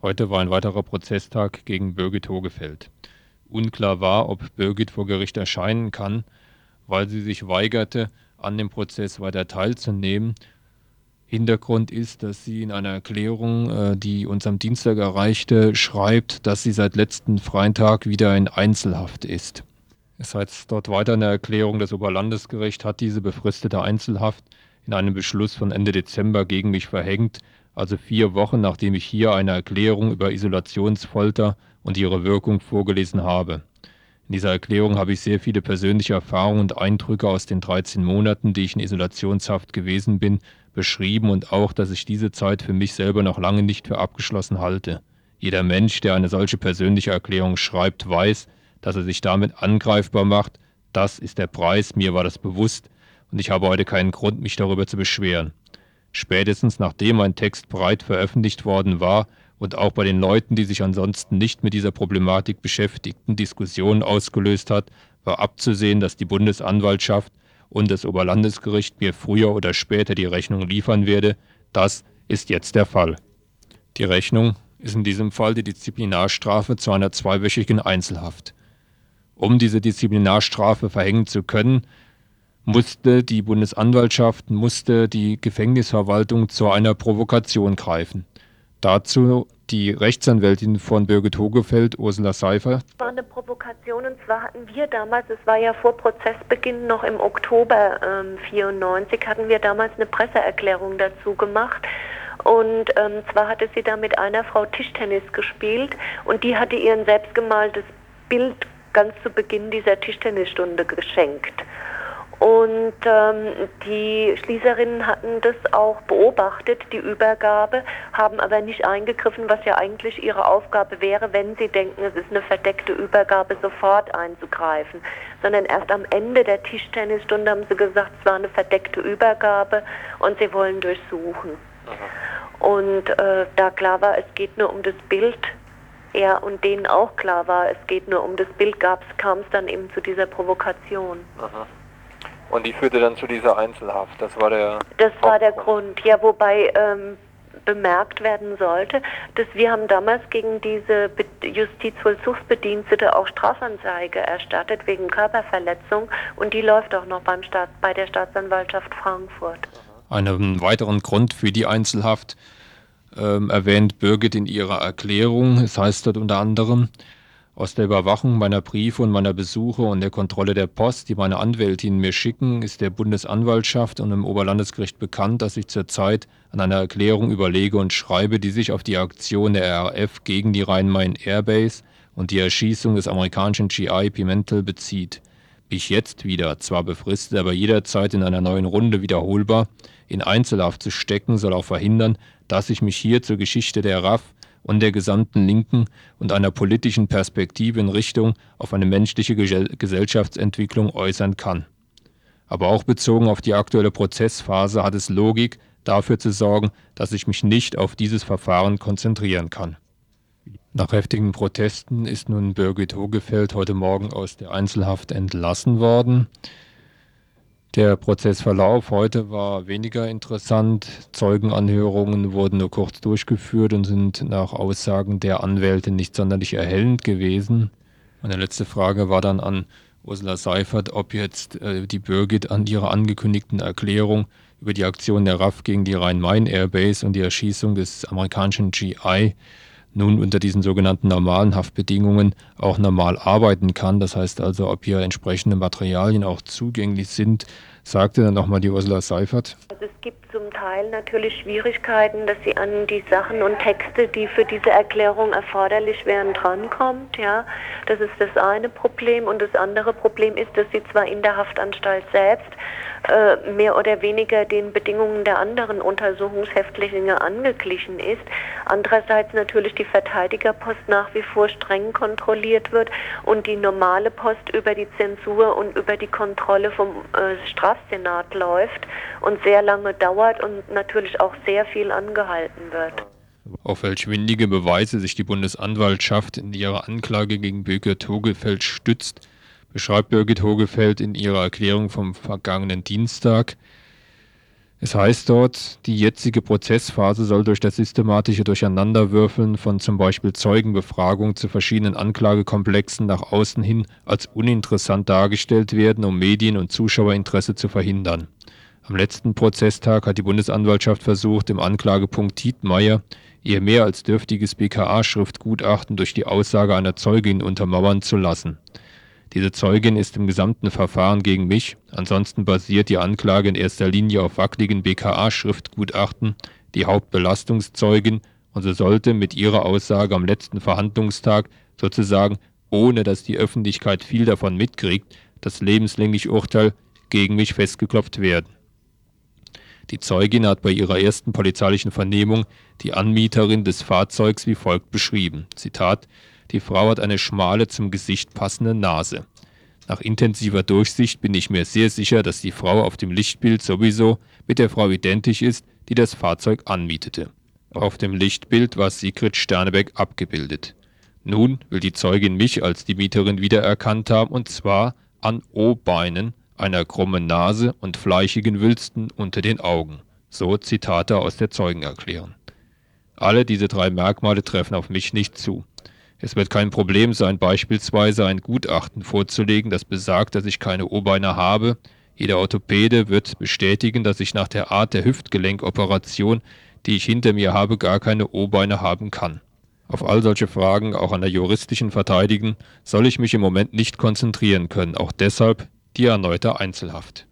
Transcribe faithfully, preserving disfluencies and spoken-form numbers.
Heute war ein weiterer Prozesstag gegen Birgit Hogefeld. Unklar war, ob Birgit vor Gericht erscheinen kann, weil sie sich weigerte, an dem Prozess weiter teilzunehmen. Hintergrund ist, dass sie in einer Erklärung, äh, die uns am Dienstag erreichte, schreibt, dass sie seit letzten Freitag wieder in Einzelhaft ist. Es heißt dort weiter in der Erklärung, das Oberlandesgericht hat diese befristete Einzelhaft in einem Beschluss von Ende Dezember gegen mich verhängt, also vier Wochen, nachdem ich hier eine Erklärung über Isolationsfolter und ihre Wirkung vorgelesen habe. In dieser Erklärung habe ich sehr viele persönliche Erfahrungen und Eindrücke aus den dreizehn Monaten, die ich in Isolationshaft gewesen bin, beschrieben und auch, dass ich diese Zeit für mich selber noch lange nicht für abgeschlossen halte. Jeder Mensch, der eine solche persönliche Erklärung schreibt, weiß, dass er sich damit angreifbar macht. Das ist der Preis, mir war das bewusst und ich habe heute keinen Grund, mich darüber zu beschweren. Spätestens nachdem mein Text breit veröffentlicht worden war und auch bei den Leuten, die sich ansonsten nicht mit dieser Problematik beschäftigten, Diskussionen ausgelöst hat, war abzusehen, dass die Bundesanwaltschaft und das Oberlandesgericht mir früher oder später die Rechnung liefern werde. Das ist jetzt der Fall. Die Rechnung ist in diesem Fall die Disziplinarstrafe zu einer zweiwöchigen Einzelhaft. Um diese Disziplinarstrafe verhängen zu können, musste die Bundesanwaltschaft, musste die Gefängnisverwaltung zu einer Provokation greifen. Dazu die Rechtsanwältin von Birgit Hogefeld, Ursula Seifert. Es war eine Provokation, und zwar hatten wir damals, es war ja vor Prozessbeginn noch im Oktober ähm, vierundneunzig, hatten wir damals eine Presseerklärung dazu gemacht. Und ähm, zwar hatte sie da mit einer Frau Tischtennis gespielt und die hatte ihr ein selbstgemaltes Bild ganz zu Beginn dieser Tischtennisstunde geschenkt. Und ähm, die Schließerinnen hatten das auch beobachtet, die Übergabe, haben aber nicht eingegriffen, was ja eigentlich ihre Aufgabe wäre, wenn sie denken, es ist eine verdeckte Übergabe, sofort einzugreifen. Sondern erst am Ende der Tischtennisstunde haben sie gesagt, es war eine verdeckte Übergabe und sie wollen durchsuchen. Aha. Und äh, da klar war, es geht nur um das Bild, ja, und denen auch klar war, es geht nur um das Bild, kam es dann eben zu dieser Provokation. Aha. Und die führte dann zu dieser Einzelhaft, das war der Das war der Grund, ja, wobei ähm, bemerkt werden sollte, dass wir haben damals gegen diese Justizvollzugsbedienstete auch Strafanzeige erstattet wegen Körperverletzung und die läuft auch noch beim Staat, bei der Staatsanwaltschaft Frankfurt. Einen weiteren Grund für die Einzelhaft ähm, erwähnt Birgit in ihrer Erklärung. Es heißt dort unter anderem: Aus der Überwachung meiner Briefe und meiner Besuche und der Kontrolle der Post, die meine Anwältinnen mir schicken, ist der Bundesanwaltschaft und dem Oberlandesgericht bekannt, dass ich zurzeit an einer Erklärung überlege und schreibe, die sich auf die Aktion der R A F gegen die Rhein-Main Airbase und die Erschießung des amerikanischen G I Pimentel bezieht. Mich jetzt wieder, zwar befristet, aber jederzeit in einer neuen Runde wiederholbar, in Einzelhaft zu stecken, soll auch verhindern, dass ich mich hier zur Geschichte der R A F und der gesamten Linken und einer politischen Perspektive in Richtung auf eine menschliche Gesellschaftsentwicklung äußern kann. Aber auch bezogen auf die aktuelle Prozessphase hat es Logik, dafür zu sorgen, dass ich mich nicht auf dieses Verfahren konzentrieren kann. Nach heftigen Protesten ist nun Birgit Hogefeld heute Morgen aus der Einzelhaft entlassen worden. Der Prozessverlauf heute war weniger interessant. Zeugenanhörungen wurden nur kurz durchgeführt und sind nach Aussagen der Anwältin nicht sonderlich erhellend gewesen. Meine letzte Frage war dann an Ursula Seifert, ob jetzt äh, die Birgit an ihrer angekündigten Erklärung über die Aktion der R A F gegen die Rhein-Main Airbase und die Erschießung des amerikanischen G I nun unter diesen sogenannten normalen Haftbedingungen auch normal arbeiten kann. Das heißt also, ob hier entsprechende Materialien auch zugänglich sind, sagte dann nochmal die Ursula Seifert. Also es gibt zum Teil natürlich Schwierigkeiten, dass sie an die Sachen und Texte, die für diese Erklärung erforderlich wären, drankommt. Ja, das ist das eine Problem. Und das andere Problem ist, dass sie zwar in der Haftanstalt selbst äh, mehr oder weniger den Bedingungen der anderen Untersuchungshäftlinge angeglichen ist, andererseits natürlich die Verteidigerpost nach wie vor streng kontrolliert wird und die normale Post über die Zensur und über die Kontrolle vom äh, Strafsenat läuft und sehr lange dauert und natürlich auch sehr viel angehalten wird. Auf welch windige Beweise sich die Bundesanwaltschaft in ihrer Anklage gegen Birgit Hogefeld stützt, beschreibt Birgit Hogefeld in ihrer Erklärung vom vergangenen Dienstag. Es heißt dort, die jetzige Prozessphase soll durch das systematische Durcheinanderwürfeln von zum Beispiel Zeugenbefragung zu verschiedenen Anklagekomplexen nach außen hin als uninteressant dargestellt werden, um Medien- und Zuschauerinteresse zu verhindern. Am letzten Prozesstag hat die Bundesanwaltschaft versucht, im Anklagepunkt Tietmeyer ihr mehr als dürftiges B K A-Schriftgutachten durch die Aussage einer Zeugin untermauern zu lassen. Diese Zeugin ist im gesamten Verfahren gegen mich, ansonsten basiert die Anklage in erster Linie auf wackeligen B K A-Schriftgutachten, die Hauptbelastungszeugin, und so sollte mit ihrer Aussage am letzten Verhandlungstag sozusagen, ohne dass die Öffentlichkeit viel davon mitkriegt, das lebenslängliche Urteil gegen mich festgeklopft werden. Die Zeugin hat bei ihrer ersten polizeilichen Vernehmung die Anmieterin des Fahrzeugs wie folgt beschrieben, Zitat: Die Frau hat eine schmale, zum Gesicht passende Nase. Nach intensiver Durchsicht bin ich mir sehr sicher, dass die Frau auf dem Lichtbild sowieso mit der Frau identisch ist, die das Fahrzeug anmietete. Auf dem Lichtbild war Sigrid Sternebeck abgebildet. Nun will die Zeugin mich als die Mieterin wiedererkannt haben, und zwar an O-Beinen, einer krummen Nase und fleischigen Wülsten unter den Augen. So Zitate aus der Zeugenerklärung. Alle diese drei Merkmale treffen auf mich nicht zu. Es wird kein Problem sein, beispielsweise ein Gutachten vorzulegen, das besagt, dass ich keine O-Beine habe. Jeder Orthopäde wird bestätigen, dass ich nach der Art der Hüftgelenkoperation, die ich hinter mir habe, gar keine O-Beine haben kann. Auf all solche Fragen, auch an der juristischen Verteidigung, soll ich mich im Moment nicht konzentrieren können, auch deshalb die erneute Einzelhaft.